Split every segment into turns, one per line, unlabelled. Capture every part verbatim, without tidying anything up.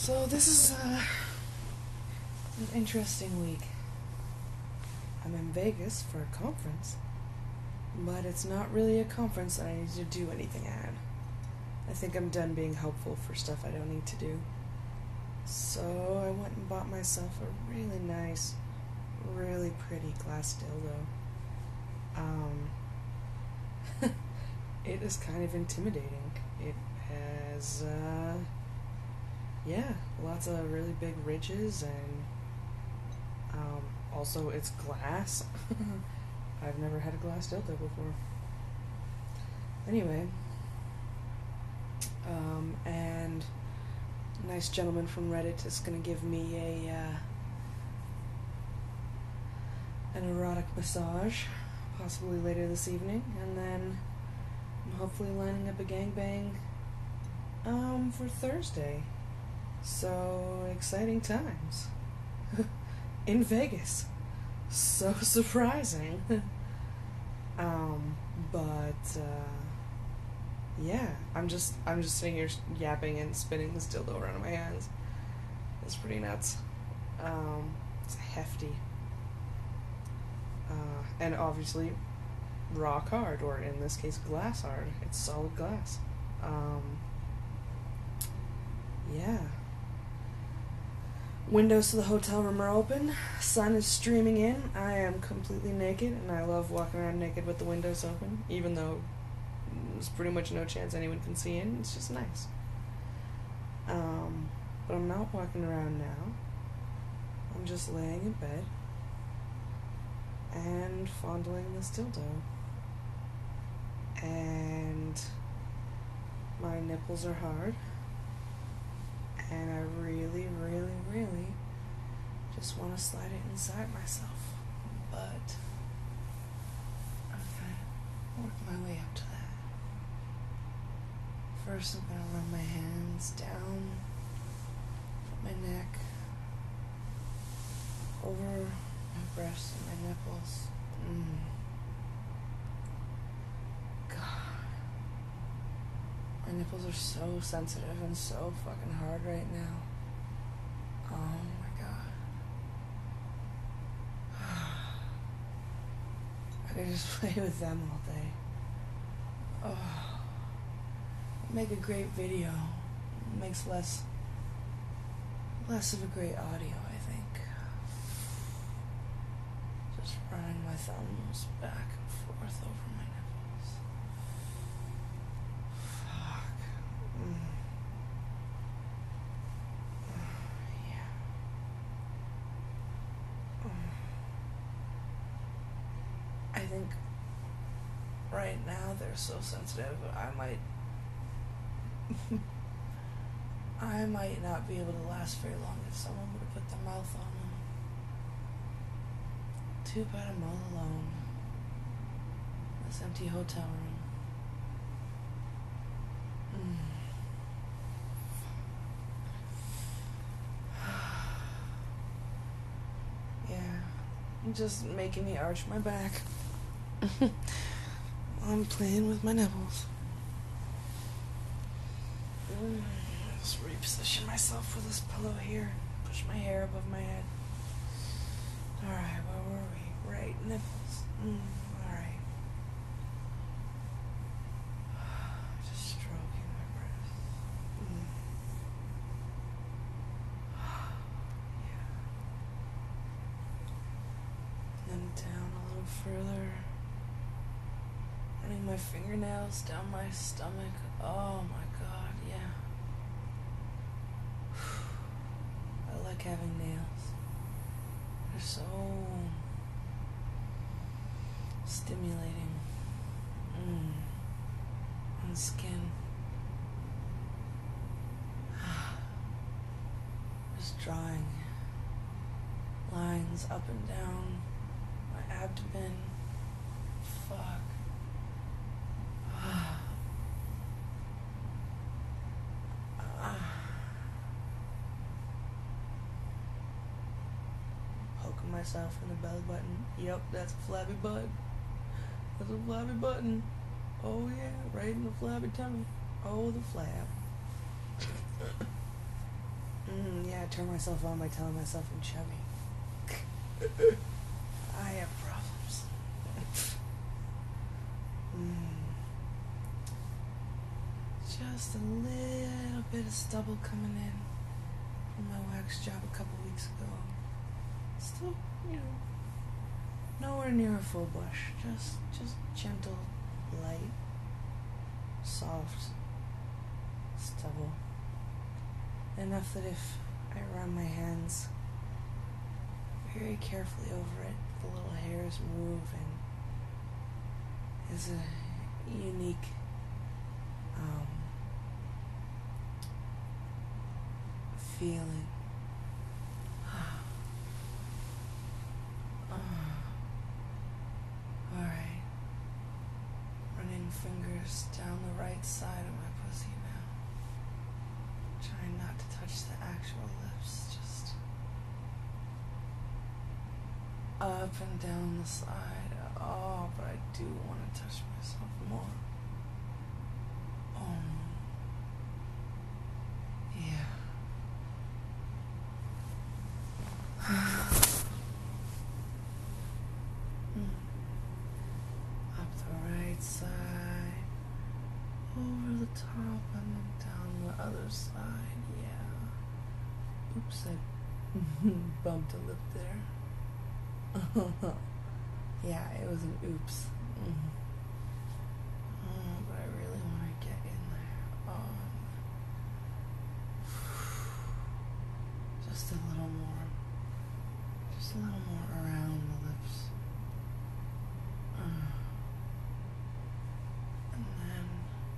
So this is uh, an interesting week. I'm in Vegas for a conference, but it's not really a conference that I need to do anything at. I think I'm done being helpful for stuff I don't need to do. So I went and bought myself a really nice, really pretty glass dildo. Um, it is kind of intimidating. It has, uh, yeah, lots of really big ridges, and um, also it's glass. I've never had a glass dildo before. Anyway, um, and a nice gentleman from Reddit is going to give me a uh, an erotic massage, possibly later this evening, and then I'm hopefully lining up a gangbang um, for Thursday. So, exciting times. In Vegas. So surprising. um, but, uh, yeah, I'm just, I'm just sitting here yapping and spinning this dildo around in my hands. It's pretty nuts. Um, it's hefty. Uh, and obviously, rock hard, or in this case, glass hard. It's solid glass. Um, yeah. Windows to the hotel room are open. Sun is streaming in. I am completely naked, and I love walking around naked with the windows open, even though there's pretty much no chance anyone can see in. It's just nice. Um, but I'm not walking around now. I'm just laying in bed and fondling this dildo. And my nipples are hard. And I really, really, really just want to slide it inside myself. But I'm going to work my way up to that. First, I'm going to run my hands down my neck, over my breasts and my nipples. Mm. My nipples are so sensitive and so fucking hard right now. Oh my god. I could just play with them all day. Oh. Make a great video. It makes less less of a great audio, I think. Just running my thumbs back and forth over my nipples. I think right now they're so sensitive, I might I might not be able to last very long if someone would have put their mouth on them. Too bad I'm all alone in this empty hotel room. Mm. Yeah, just making me arch my back. I'm playing with my nipples. Mm. Just reposition myself with this pillow here. Push my hair above my head. Alright, where were we? Right, nipples. Mm. Alright. Just stroking my breasts. Mm. Yeah. Then down a little further. Running my fingernails down my stomach. Oh my god, yeah. I like having nails. They're so stimulating. Mm. On the skin. Just drawing lines up and down my abdomen. Fuck. Poking myself in the belly button. Yep, that's a flabby butt. That's a flabby button. Oh yeah, right in the flabby tummy. Oh, the flab. Mm, yeah, I turn myself on by telling myself I'm chubby. I have problems. mm. Just a little bit of stubble coming in from my wax job a couple weeks ago. Still, you know, nowhere near a full bush. Just, just gentle, light, soft stubble. Enough that if I run my hands very carefully over it, the little hairs move, and is a unique um, feeling. Alright. Running fingers down the right side of my pussy now. Trying not to touch the actual lips, just up and down the side. Oh, but I do want to touch myself more. Oh, yeah. Up the right side, over the top, and then down the other side. Yeah. Oops, I bumped a lip there. Yeah, it was an oops. Mm-hmm. Oh, but I really want to get in there. Oh. Just a little more. Just a little more around the lips. Uh. And then...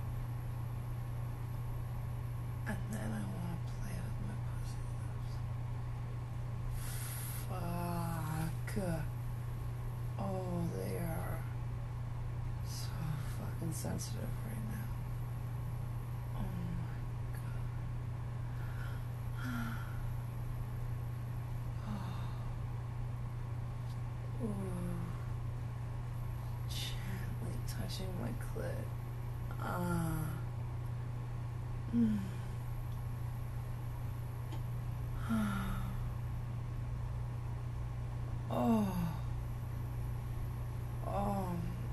And then I want to play with my pussy lips. Fuck. Oh, they are so fucking sensitive right now. Oh my god. Oh. Ooh. Gently touching my clit. Ah. Mm. Oh. Oh.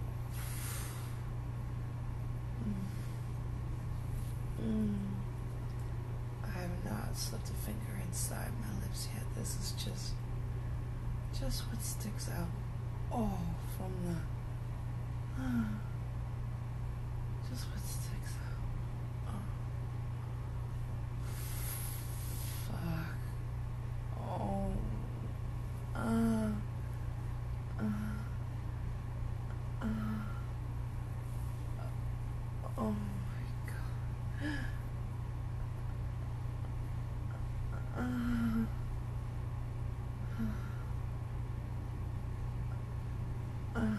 Mm. Mm. I have not slipped a finger inside my lips yet. This is just, just what sticks out. Oh, from the, uh, just what sticks out. Oh. Fuck. Oh. Uh. Uh. Uh. Oh my god. Uh. Uh.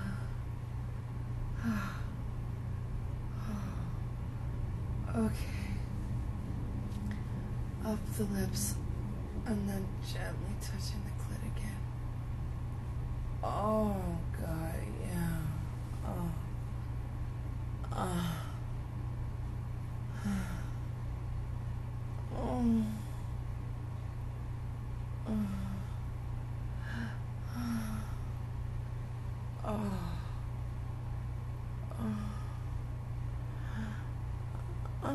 Okay. Up the lips, and then gently touching the clit again. Oh god, yeah. Oh. Ah. Uh. Oh. Uh. Oh. Uh.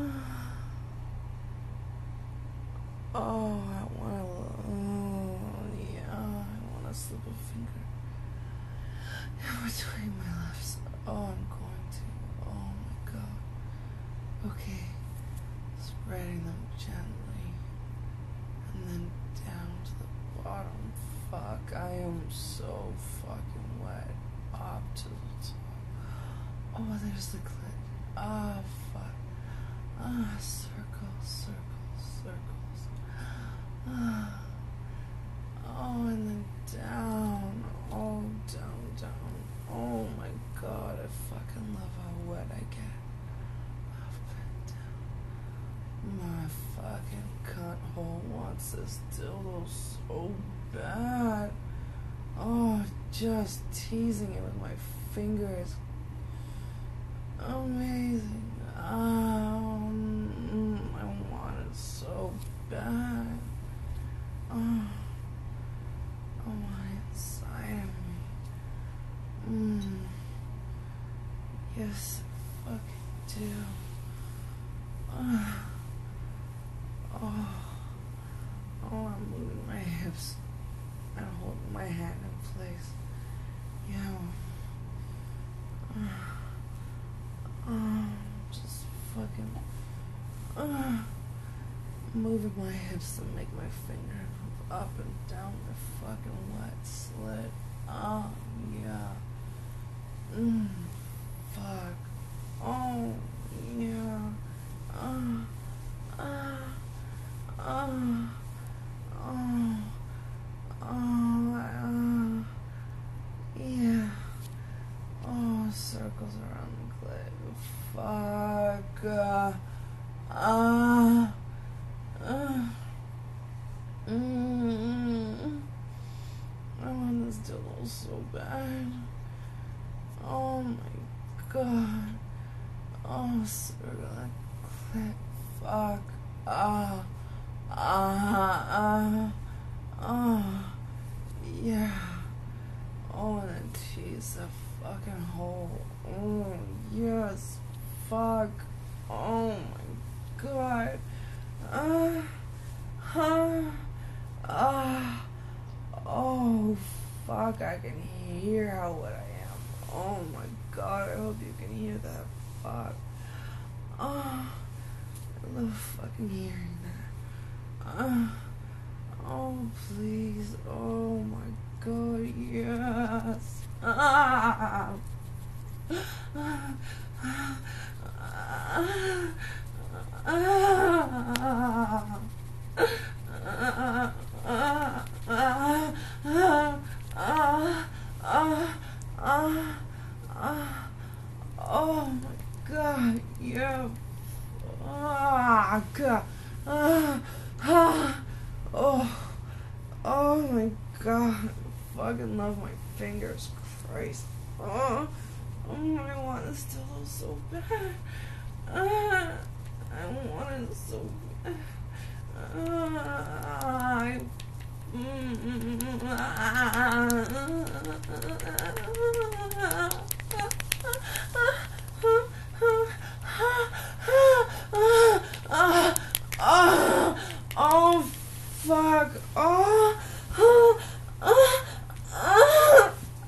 Oh, I wanna, oh, yeah, I wanna slip a finger in between my lips. Oh, I'm going to, oh my god. Okay, spreading them gently, and then down to the bottom. Fuck, I am so fucking wet. Up to the top. Oh, there's the clit. Ah, fuck. Ah, circles, circles, circles. Ah. Oh, and then down. Oh, down, down. Oh my god, I fucking love how wet I get. Up and down. My fucking cunt hole wants this dildo so bad. Oh, just teasing it with my fingers. Amazing. Oh, mm, I want it so bad. Uh, moving my hips to make my finger move up and down the fucking wet slit. Oh, yeah. Mm, fuck. Oh, yeah. Uh, uh, uh, oh, oh, uh, yeah. Oh, circles around the clit. Fuck. Uh, uh, uh, mm, I want this dildo so bad. Oh my god. Oh, circle clit. Fuck. Ah. Ah. Ah. Ah. Yeah. Oh, and then tease the fucking hole. Oh, yes. Fuck. Oh my god. Ah. Huh. Ah. Oh, fuck. I can hear how wet I am. Oh my god. I hope you can hear that. Fuck. Oh. I love fucking hearing that. Ah. Oh, please. Oh my god, yes. Ah. Ah. Oh my god, yeah. Ah, god. Ah, ah, oh, oh my god. I fucking love my fingers. Christ. Oh, oh, I want this dildo so bad. Ah, I want it so bad. Ah, I, mm, ah, ah, oh, fuck. Oh, oh, oh, oh,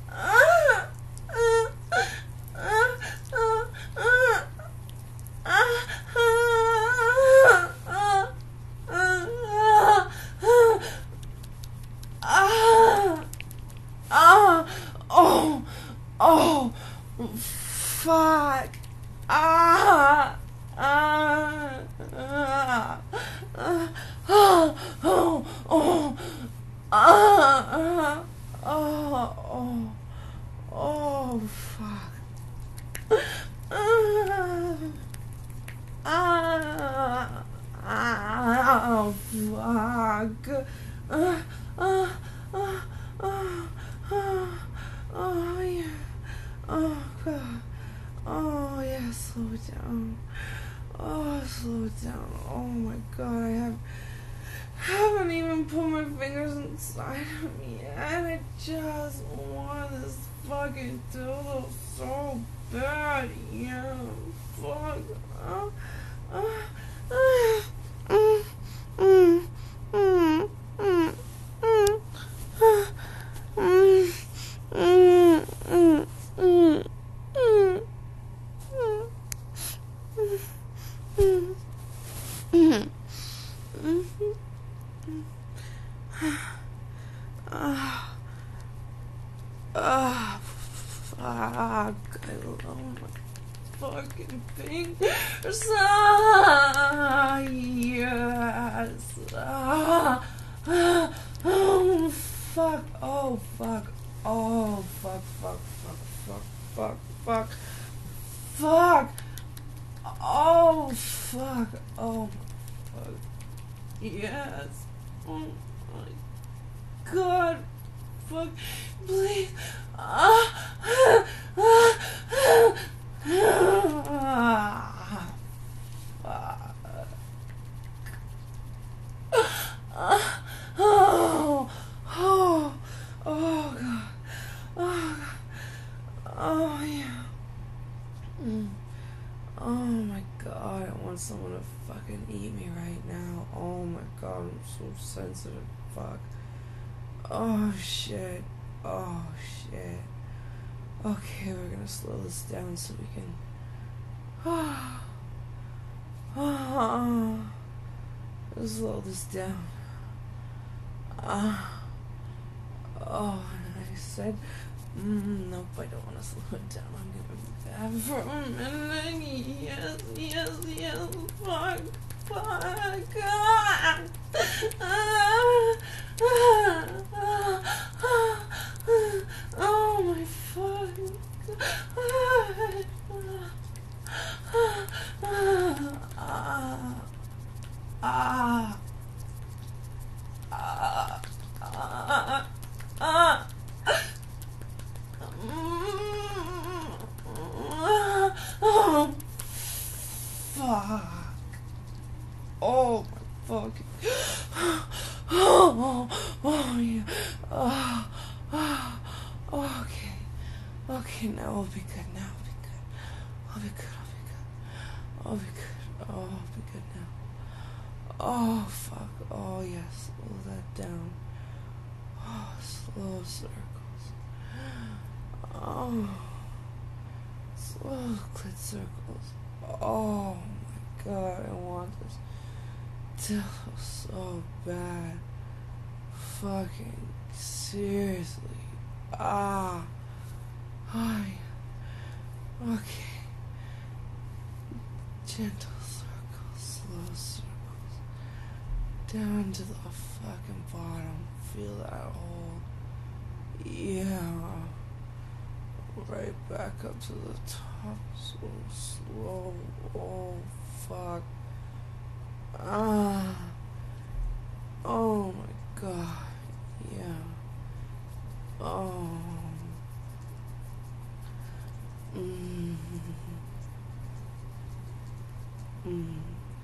oh, oh, fuck. Ah, ah, ah, ah, oh, oh, oh, ah, ah, oh, oh, oh, fuck. Ah, ah, ah, oh, fuck. Ah, ah, ah, ah, ah, oh, yeah. Oh, God. Oh, yeah, slow it down. Oh, slow it down. Oh, my God. I have, haven't even put my fingers inside of me yet. I just want this fucking dildo so bad. Yeah, fuck. Uh, uh, uh, mm, mm, mm, mm, mm, uh, mm, mm, mm, mm, mm. Ah, fuck. I love my fucking fingers. Ah, yes. Ah, ah, oh, fuck. Oh, fuck. Oh, fuck, fuck, fuck, fuck, fuck, fuck. Fuck. Oh, fuck. Oh, fuck. Yes. Oh, my God. Fuck. Please. Ah. Ah. Ah. Fuck. Ah. Oh. Oh. Oh, God. Oh, God. Oh, yeah. Mm. Oh my God, I want someone to fucking eat me right now. Oh my God, I'm so sensitive. Fuck. Oh shit. Oh shit. Okay, we're gonna slow this down so we can. Oh, Oh, slow this down. Ah. Oh, and I said, mm, nope, I don't want to slow it down. I'm gonna be bad for a minute. Yes, yes, yes. Fuck, fuck. Ah. Ah. Ah. Ah. Oh my fuck. Ah. Ah. Ah. Ah. Ah. Ah. Oh, fuck. Oh, my fuck. Oh, oh, yeah. Oh, oh, oh, okay. Okay, now I'll be good. Now I'll be good. I'll be good. I'll be good. I'll be good. Oh, I'll be good now. Oh, fuck. Oh, yes. Slow that down. Oh, slow circles. Oh, slow clit circles. Oh my god, I want this dildo so bad. Fucking seriously. Ah. Oh, yeah. Okay. Gentle circles, slow circles. Down to the fucking bottom. Feel that hole. Yeah. Right back up to the top. So slow. Oh, fuck. Ah. Oh my god. Yeah. Oh. Mm. Mm.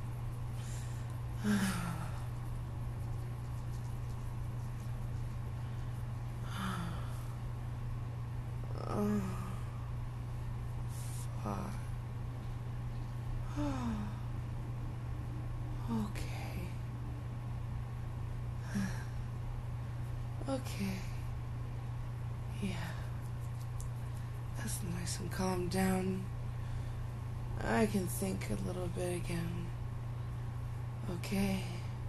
Oh. Fuck. Okay. Okay. Yeah. That's nice and calm down. I can think a little bit again. Okay.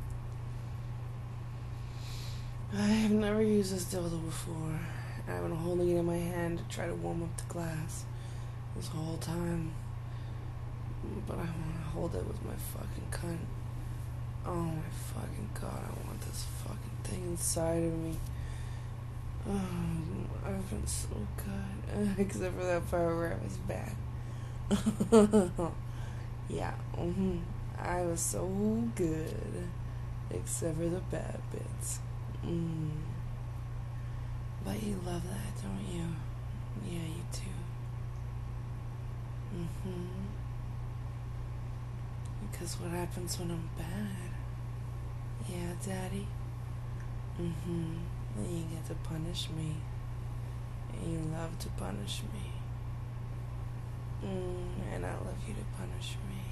I have never used this dildo before. I've been holding it in my hand to try to warm up the glass this whole time. But I want to hold it with my fucking cunt. Oh my fucking god, I want this fucking thing inside of me. Oh, I've been so good. Except for that part where I was bad. Yeah, mm-hmm. I was so good. Except for the bad bits. Mm. But you love that, don't you? Yeah, you do. Mm-hmm. Because what happens when I'm bad? Yeah, Daddy? Mm-hmm. Then you get to punish me. And you love to punish me. Mm, and I love you to punish me.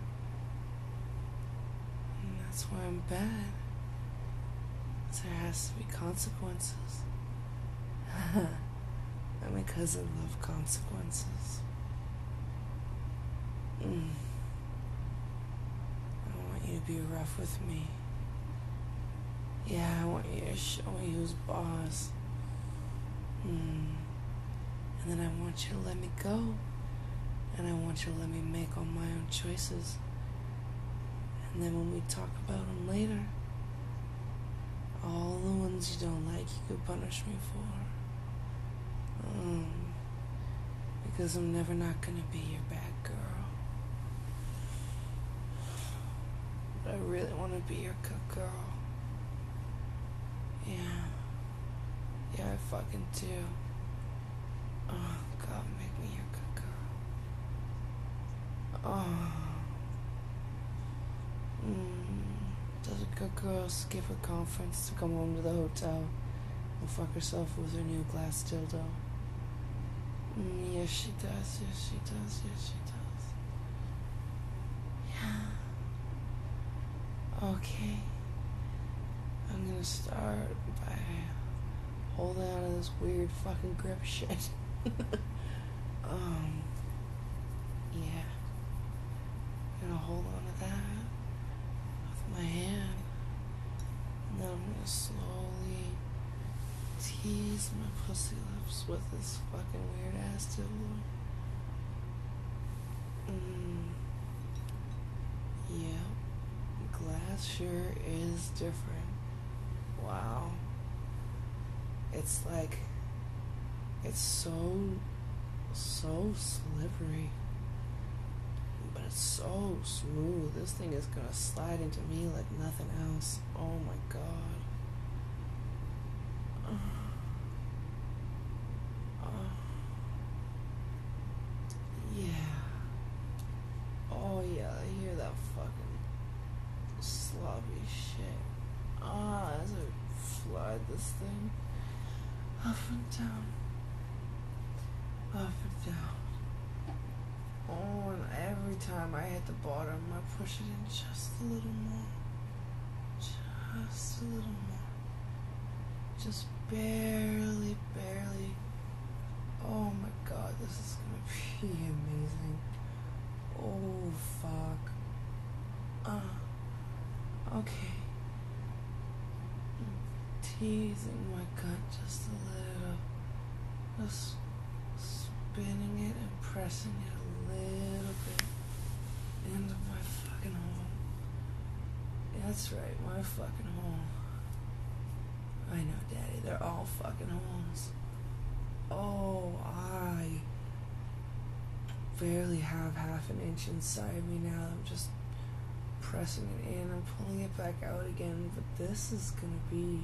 And that's why I'm bad. There has to be consequences. And because I love consequences. Mm. I want you to be rough with me. Yeah, I want you to show me who's boss. Mm. And then I want you to let me go. And I want you to let me make all my own choices. And then when we talk about them later, all the ones you don't like, you could punish me for. Mm. Because I'm never not gonna be your bad girl. But I really want to be your good girl. Yeah. Yeah, I fucking do. Oh, God, make me your good girl. Oh. Mm. Does a good girl skip a conference to come home to the hotel and fuck herself with her new glass dildo? Mm, yes, she does. Yes, she does. Yes, she does. Yeah. Okay. I'm gonna start by holding on to this weird fucking grip shit. um, yeah. I'm gonna hold on to that with my hand. And then I'm gonna slowly tease my pussy lips with this fucking weird ass dildo. Mm. Yeah. Glass sure is different. Wow. It's like, it's so, so slippery. But it's so smooth. This thing is gonna slide into me like nothing else. Oh my god. Uh, uh, yeah. Oh yeah, I hear that fucking sloppy shit. Ah, as I slide this thing up and down, up and down. Oh, and every time I hit the bottom, I push it in just a little more. Just a little more. Just barely, barely. Oh my god, this is gonna be amazing. Oh, fuck. Uh, okay. Teasing my gut just a little. Just spinning it and pressing it a little bit into my fucking hole. That's right, my fucking hole. I know, Daddy, they're all fucking holes. Oh, I barely have half an inch inside me now. I'm just pressing it in. I'm pulling it back out again, but this is gonna be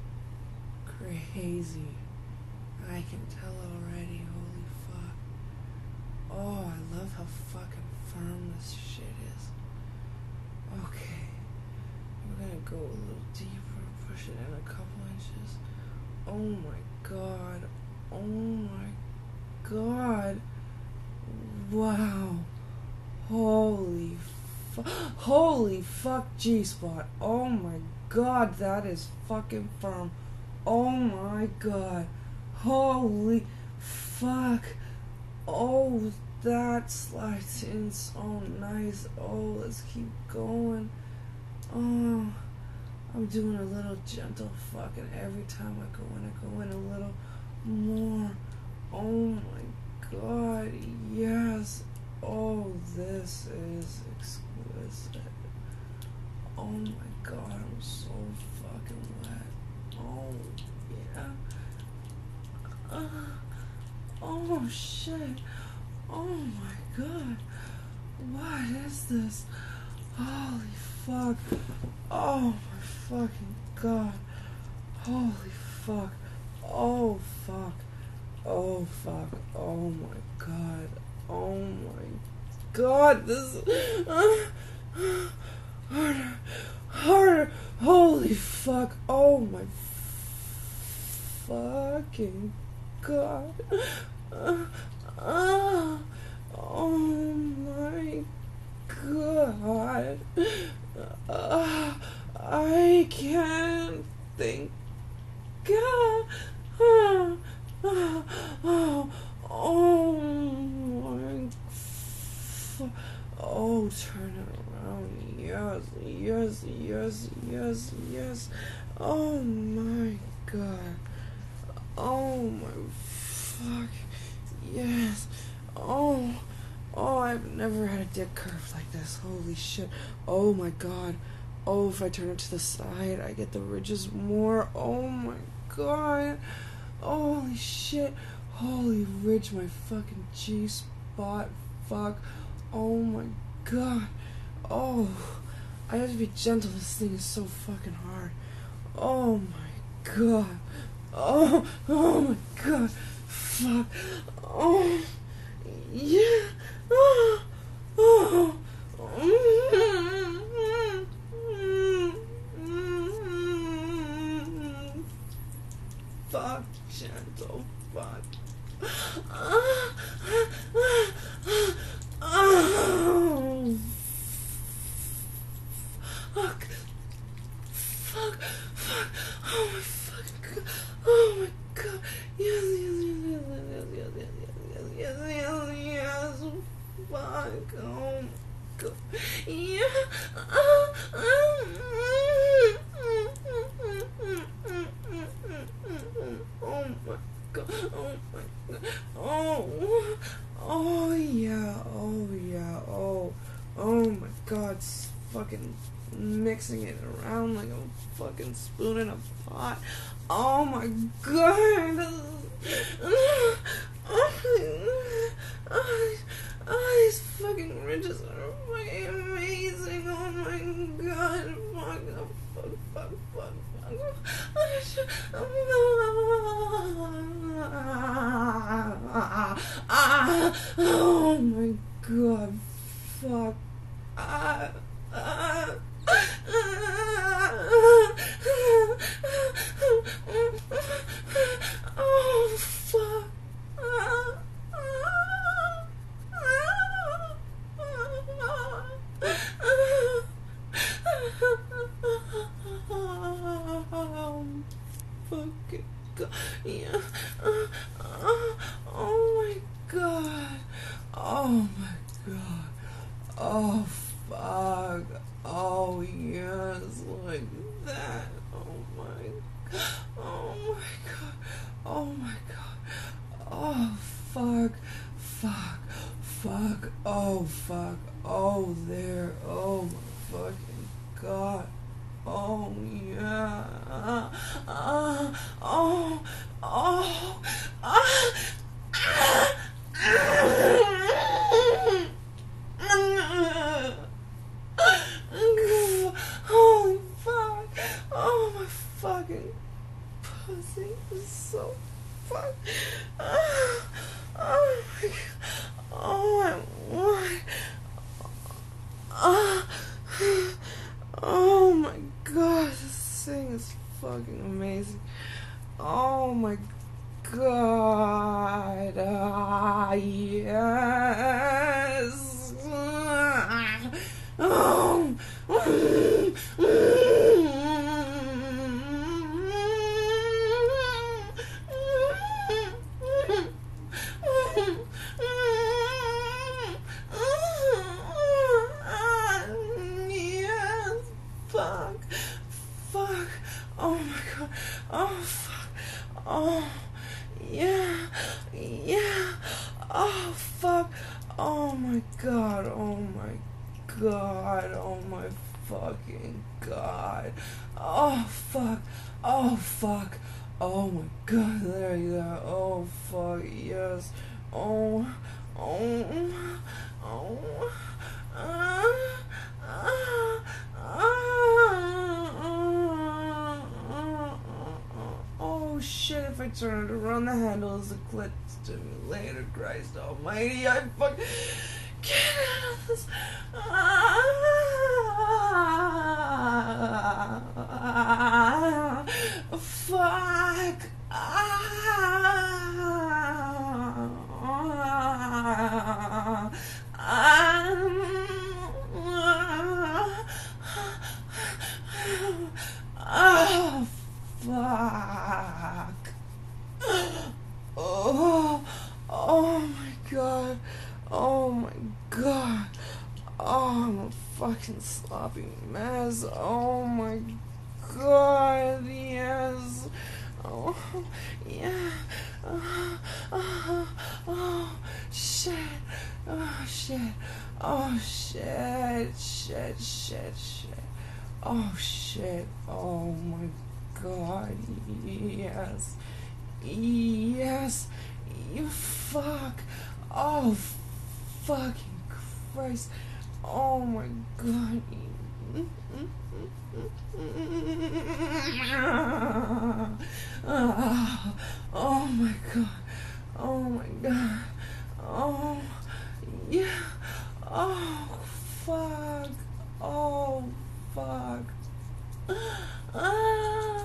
crazy. I can tell already. Holy fuck. Oh, I love how fucking firm this shit is. Okay. We're gonna go a little deeper, push it in a couple inches. Oh my god. Oh my god. Wow. Holy fuck. Holy fuck, G-spot. Oh my god, that is fucking firm. Oh my god. Holy fuck. Oh, that slides in so nice. Oh, let's keep going. Oh, I'm doing a little gentle fucking every time I go in. I go in a little more. Oh my god, yes. Oh, this is exquisite. Oh my god, I'm so fucking wet. Oh, yeah. Uh, oh, shit. Oh my god. What is this? Holy fuck. Oh my fucking god. Holy fuck. Oh fuck. Oh fuck. Oh my god. Oh my god. This uh, harder. Harder. Holy fuck. Oh my fucking god. Uh, uh, oh my god. Uh, I can't think. God. Uh, uh, oh, oh my. F- oh, turn it around. Yes, yes, yes, yes, yes. Oh my god. Oh my fuck. Yes. Oh. Oh, I've never had a dick curve like this. Holy shit. Oh my god. Oh, if I turn it to the side, I get the ridges more. Oh my god. Holy shit. Holy ridge, my fucking G-spot. Fuck. Oh my god. Oh. I have to be gentle. This thing is so fucking hard. Oh my god. Oh. Oh my god. Fuck. Oh. Yeah. Oh. Oh. Fuck, gentle, fuck. Oh. Fuck. Fuck. Fuck. Oh my fucking god. Oh my god. Yes, yes, yes, yes, yes, yes, yes, yes, yes, yes, yes. Fuck. Oh my god. fucking mixing it around like a fucking spoon in a pot. Oh my god. Oh, these fucking ridges are fucking amazing. Oh my god. Fuck, fuck, fuck, fuck, fuck. Oh my god. Fuck. Ah, ah. Oh fuck. Fucking god. Yeah. Oh my god. Oh my god. Oh fuck. Oh yes, like that. Oh my god. Oh my god. Oh my god. Oh fuck. Fuck. Fuck. Oh fuck. Oh there. Oh my fucking god. Oh yeah. Uh, uh, oh. Oh. Ah. Ah. Holy fuck. Oh my fucking pussy is so fuck. Oh, oh my god. Oh my god. Oh, oh my god. This thing is fucking amazing. Oh my god. Ah, yes. Oh. Yes. Fuck. Fuck. Oh my god. Oh fuck. Oh. Yeah. Yeah. Oh fuck. Oh my god. Oh my god. Oh my fucking god. Oh fuck. Oh fuck. Oh my god. There you are. Oh fuck. Yes. Oh. Oh. Oh. Uh, uh, uh, oh shit, if I turn it around, the handle is a clit stimulator. Christ almighty, I fuck. Get out of this. Ah, fuck. Ah, ah, oh, fuck. Oh, oh my god. Oh my god. Oh, I'm a fucking sloppy mess. Oh my god, yes. Oh, yeah. Oh, oh, oh, shit. Oh, shit. Oh, shit. Shit, shit, shit. Oh, shit. Oh my god, yes. Yes. You fuck. Oh, fucking Christ. Oh my god. Oh my god. Oh my god. Oh, yeah. Oh, fuck. Oh, fuck. Ah.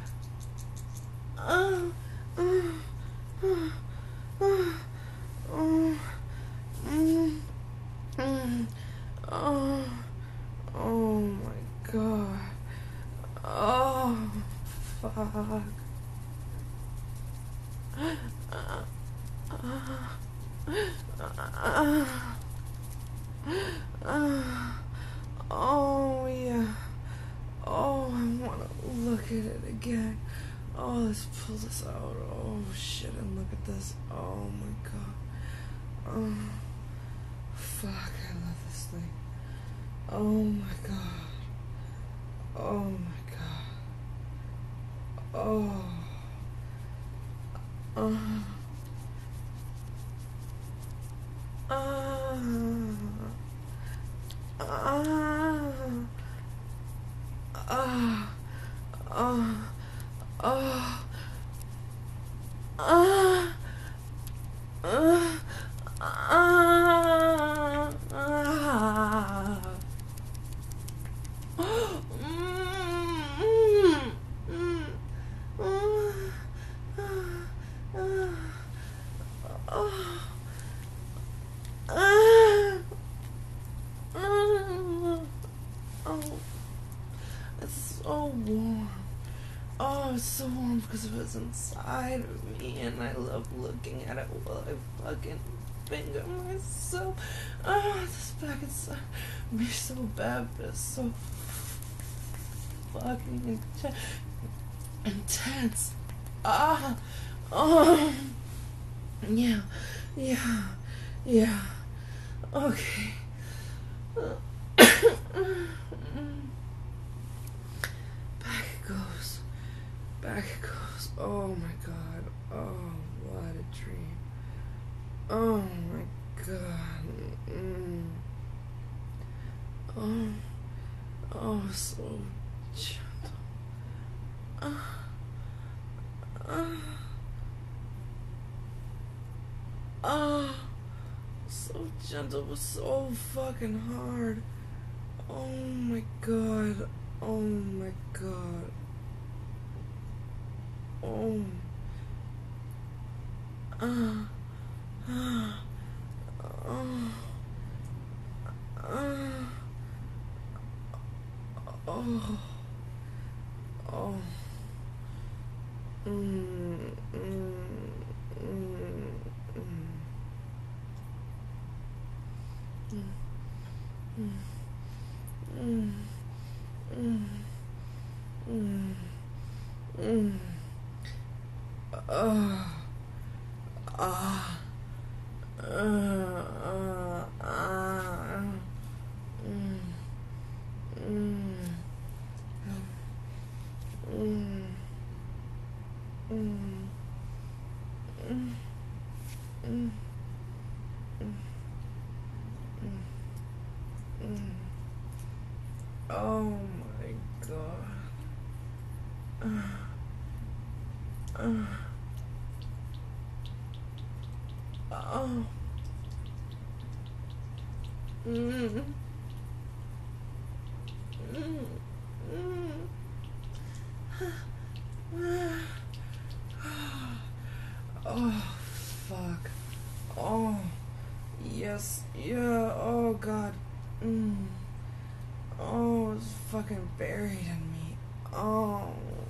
Ah. Ah. Oh, mm, mm, oh, oh my god. Oh, fuck. Uh, uh, uh, uh, oh, yeah. Oh, I want to look at it again. Oh, let's pull this out. Oh, shit, and look at this. Oh, my god. Oh, fuck, I love this thing. Oh my god. Oh my god. Oh. Uh. Uh. Uh. Uh. Uh. Uh. Uh. Uh. Uh. Uh. It's so warm. Oh, it's so warm because it was inside of me, and I love looking at it while I fucking finger myself. Oh, this back inside me so bad, but it's so fucking intense. intense. Ah, oh, yeah, yeah, yeah. Okay. Back it goes. Back it goes. Oh my god. Oh, what a dream. Oh my god. Mm. Oh, oh, so gentle. Uh, uh, uh, so gentle, but so fucking hard. Oh my god. Oh my god. Oh. Uh. Uh. Uh. Uh. Oh. Oh. Mm. Mm. Mm. Mm. Mm. Mm. Mm. Mm. Mm. Uh. Ah. Uh. Uh. Uh. Mm. Mm. Mm. Mm. Mm. Mm. Mm. Oh my god. Uh. Uh. Oh. Mm. Mm. Mm. Oh, fuck. Oh, yes, yeah, oh god. Mm. Oh, it's fucking buried in me. Oh.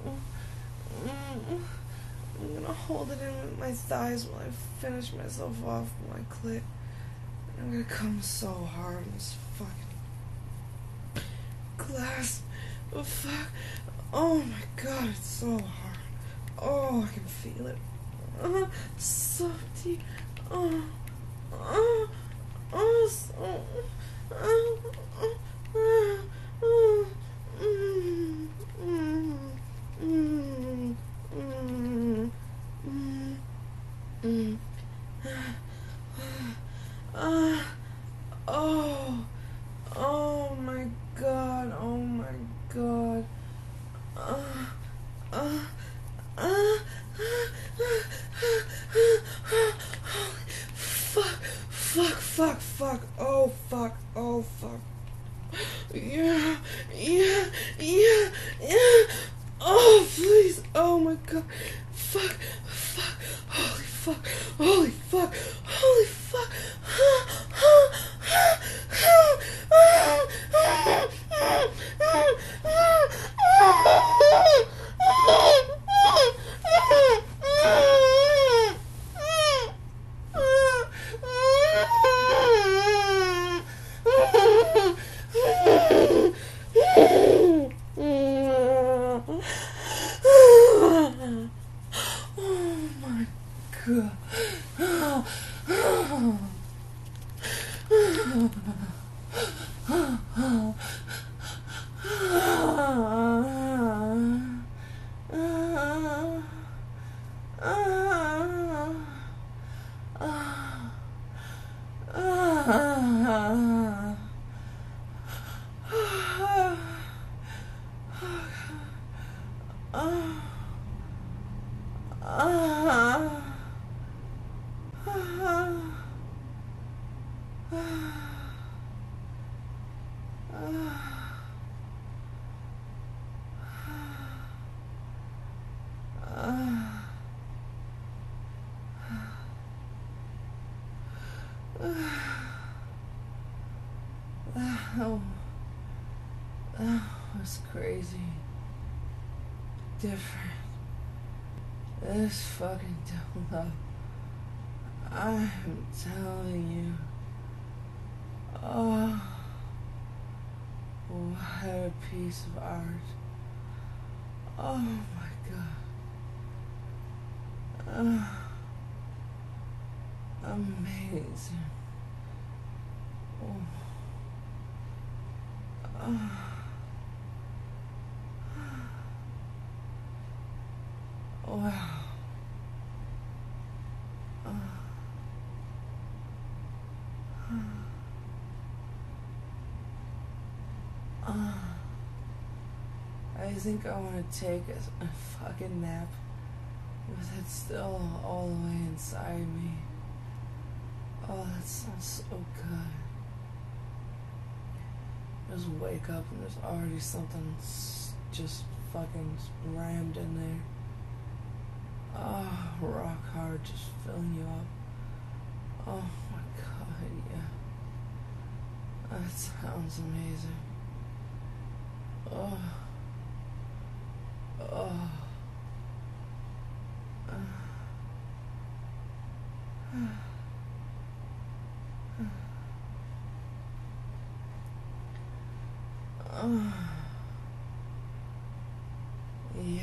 Mm. I'm gonna hold it in with my thighs while I finish myself off with my clit. I'm gonna come so hard in this fucking glass. Oh, fuck. Oh my god, it's so hard. Oh, I can feel it. Uh, so deep. Oh, oh, oh, so. Oh, oh, oh, oh, mm, mm, mm, mm, mm, mm. Uh, oh, oh my god, oh my god. Uh, uh, uh, fuck, fuck, fuck, fuck, oh fuck, oh fuck. Yeah, yeah, yeah, yeah. Oh, please, oh my god. Fuck, fuck, holy fuck, holy fuck, holy fuck. Uh, uh, uh, uh, Oh, that was crazy. Different. This fucking download. I'm telling you. Oh, what a piece of art. Oh my god. Uh, amazing. Oh. Uh, wow. Uh, uh, I think I want to take a, a fucking nap with it still all the way inside me. Oh, that sounds so good. Just wake up and there's already something just fucking rammed in there. Oh, rock hard, just filling you up. Oh my god, yeah. That sounds amazing. Oh. Oh. Uh. Uh. Yeah.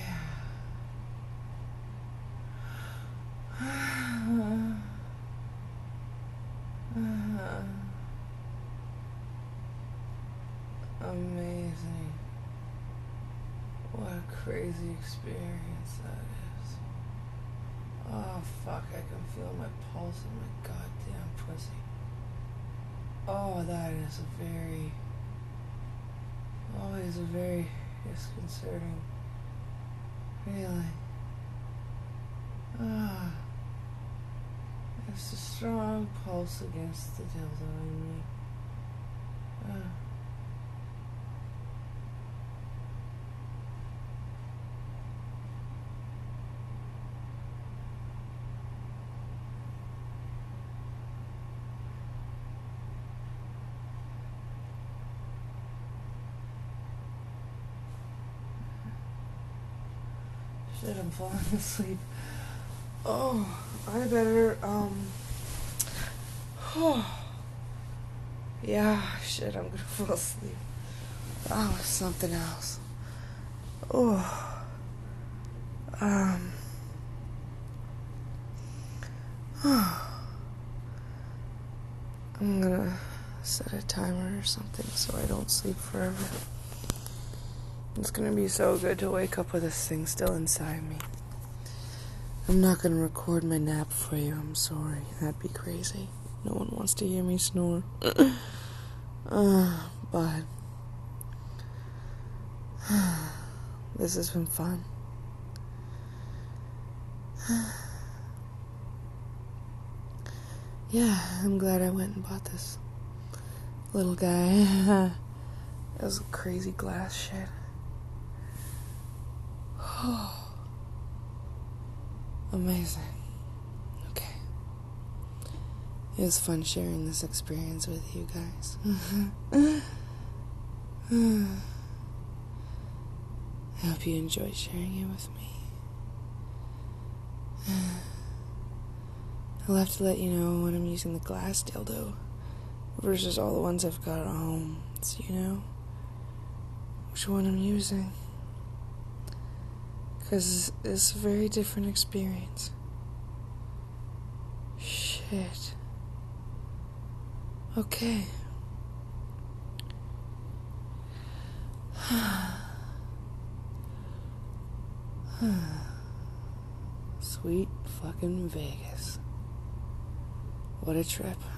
Amazing. What a crazy experience that is. Oh fuck, I can feel my pulse in my goddamn pussy. Oh, that is a very, always a very disconcerting feeling. Ah, it's a strong pulse against the dildo in me. Ah. Shit, I'm falling asleep. Oh, I better, um... Oh. Yeah, shit, I'm gonna fall asleep. Oh, it's something else. Oh. Um... Oh. I'm gonna set a timer or something so I don't sleep forever. It's gonna be so good to wake up with this thing still inside me. I'm not gonna record my nap for you, I'm sorry. That'd be crazy. No one wants to hear me snore. uh, but... this has been fun. Yeah, I'm glad I went and bought this little guy. That was crazy glass shit. Oh, amazing. Okay. It was fun sharing this experience with you guys. I hope you enjoyed sharing it with me. I'll have to let you know when I'm using the glass dildo versus all the ones I've got at home, so you know which one I'm using. Because it's a very different experience. Shit. Okay. Sweet fucking Vegas. What a trip.